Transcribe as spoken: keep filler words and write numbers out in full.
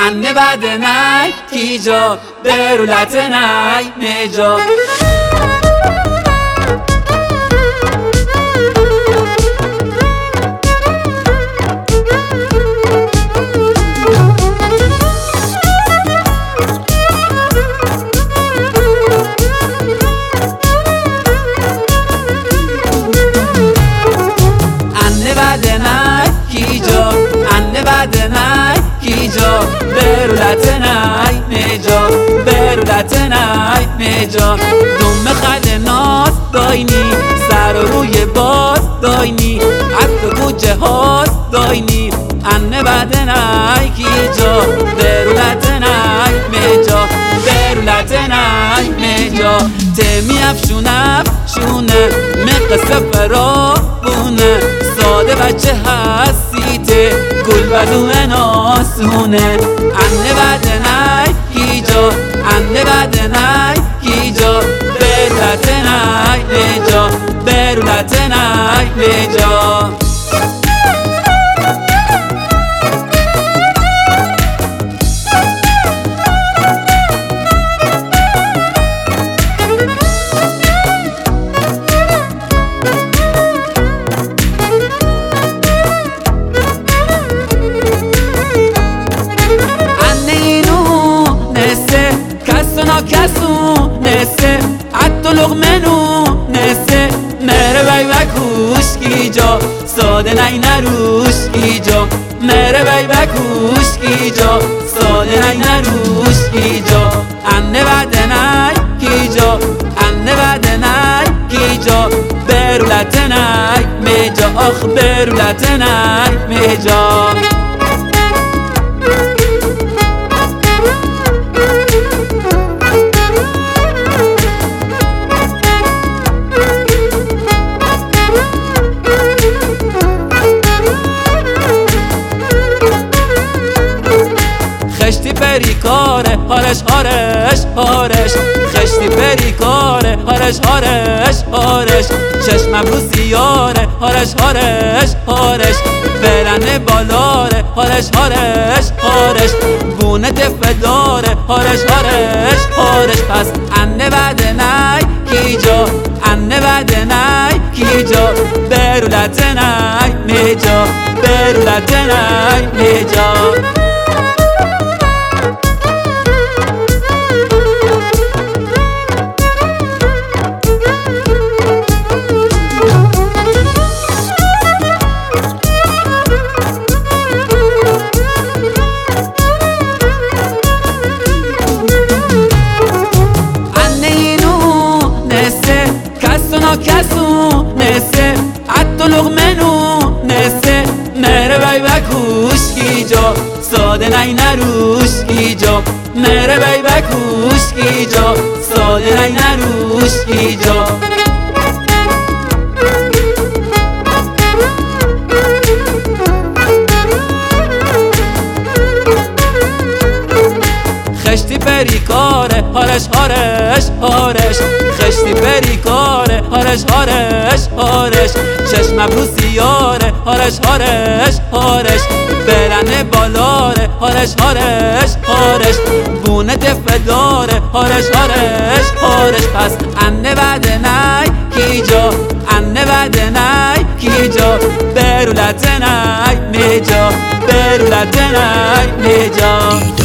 anne badenay kijo berulatenay nejo anne badenay kijo anne badenay kijo berulatenay nejo berulatenay nejo دم خد ناز داینی سر و روی باز داینی حتی گوچه هاز داینی anne badenay kijo berulatenay nejo berulatenay nejo تمی افشونم شونه مقصه فرا بونه ساده بچه هستیته گل بدو ناسونه anne badenay kijo anne badenay kijo berulatenay nejo berulatenay nejo کسو نسه حتی لغمنو نسه مره بای بکوش کی جا ساده نی نروش کی جا مره بای بکوش کی جا ساده نی نروش کی جا anne badenay kijo anne badenay kijo berulatenay mejo آخ berulatenay mejo خشتی پری کاره هارش هارش هارش خشتی پری کاره هارش هارش هارش چشمم رو سیاره هارش هارش هارش برنه بالاره هارش هارش هارش بونه دفداره هارش هارش هارش پس anne badenay kijo anne badenay kijo berulatenay nejo berulatenay nejo کسو نسه حتی لغمنو نسه مره بای بکوش کی جا ساده نی نروش کی جا مره بای بکوش کی جا ساده نی نروش کی جا خشتی پری کاره هارش هارش هارش خشتی پری کاره هارش هارش هارش چشمم رو سیاره هارش هارش هارش برنه بالاره هارش هارش هارش بونه دفداره هارش هارش هارش پس anne badenay kijo anne badenay kijo berulatenay nejo berulatenay nejo